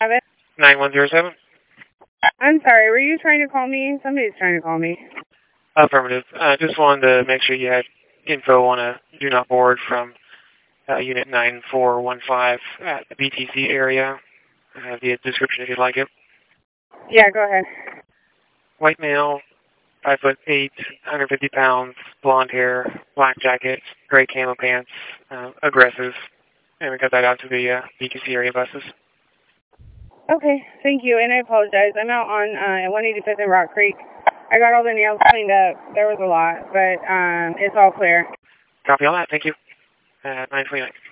9107. I'm sorry, were you trying to call me? Somebody's trying to call me. Affirmative. Just wanted to make sure you had info on a do not board from Unit 9415 at the BTC area. I have the description if you'd like it. Yeah, go ahead. White male, 5'8", 150 pounds, blonde hair, black jacket, gray camo pants, aggressive. And we got that out to the BTC area buses. Okay, thank you, and I apologize. I'm out on 185th and Rock Creek. I got all the nails cleaned up. There was a lot, but it's all clear. Copy all that. Thank you. 929.